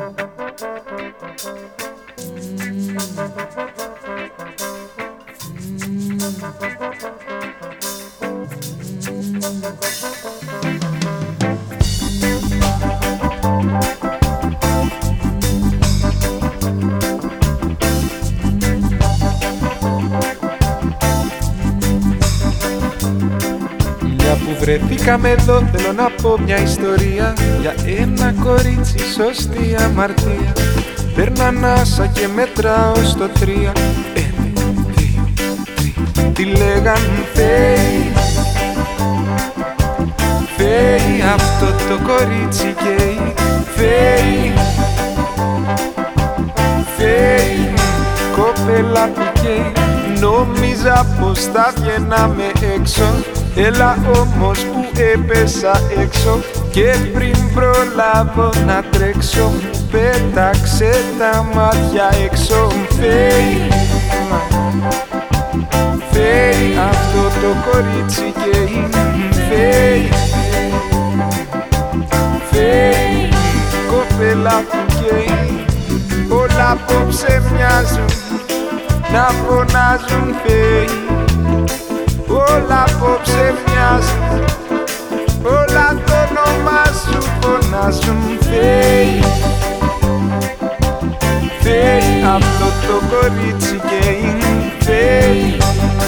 Βρεθήκαμε εδώ, θέλω να πω μια ιστορία για ένα κορίτσι σωστή αμαρτία. Παίρνω ανάσα και μετράω στο 3. 1, 2, 3. Τι λέγαν Φέη, Φέη, αυτό το κορίτσι καίει. Φέη, Φέη, κοπέλα που καίει. Νόμιζα πως θα βγαίναμε έξω, έλα όμως που έπεσα έξω και πριν προλάβω να τρέξω πέταξε τα μάτια έξω. Φέη, Φέη, αυτό το κορίτσι καίει. Φέη, Φέη, κοπέλα που καίει. Όλα απόψε μοιάζουν να φωνάζουν Φέη. Όλα απόψε μοιάζουν, όλα το όνομα σου φωνάζουν. Φέη, Φέη, αυτό το κορίτσι καίει. Φέη,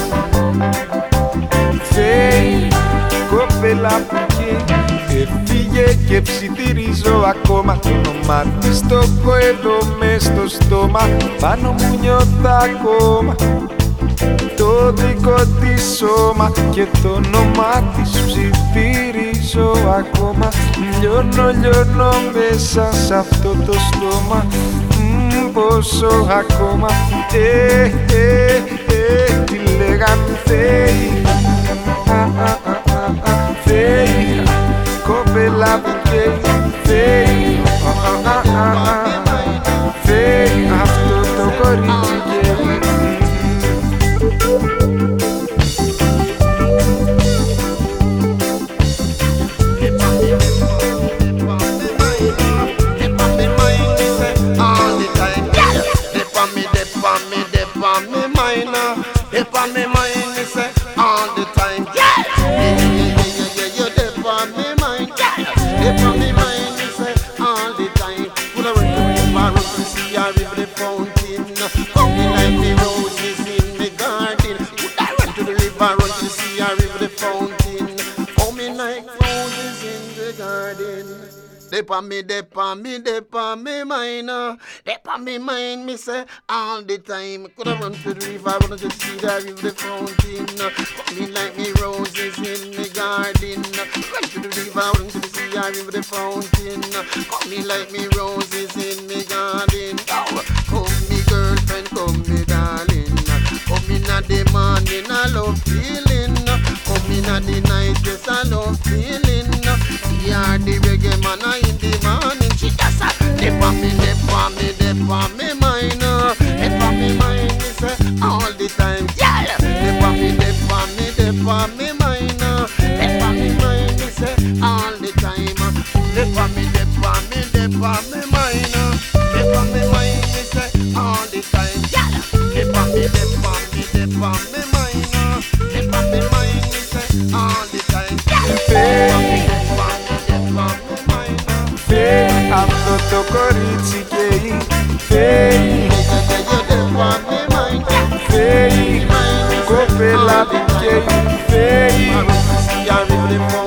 Φέη, κοπέλα που καίει. Έφυγε και ψιθυρίζω ακόμα το όνομά της, το έχω εδώ μες στο στόμα. Πάνω μου νιώθω ακόμα το δικό της σώμα και το όνομά της ψιθυρίζω ακόμα. Λιώνω μέσα σ' αυτό το στόμα. Πόσο ακόμα. Τι λέγαν Φέη, Φέη, κοπέλα που καίει. Φέη, Φέη, αυτό το κορίτσι καίει. Dip on me mind, dip on me mind, me say all the time. Coulda run to the river, wanna just see that river fountain. Coming like me roses in the garden. Run to the river, run to the sea, I river the fountain. Coming like me roses in the garden. Oh, come me girlfriend, come me darling. Come in at the morning, I love feeling. Come in at the night, yes I love feeling. Yeah, the reggae man in the morning. She just a dip on me, dip on me, dip on me mind. Dip on me mind, me say all the time. Yeah, dip on me, dip on me, dip on me mind. Dip on me mind, me say all the time. Dip on me, dip on me, dip on me mind. Dip on me mind, me say all the time. Yeah, dip on me, dip on me, dip on me mind. Dip on me mind, me say all the time. Φέη, αυτό το κορίτσι καίει. Φέη, Φέη, κοπέλα που καίει. Φέη,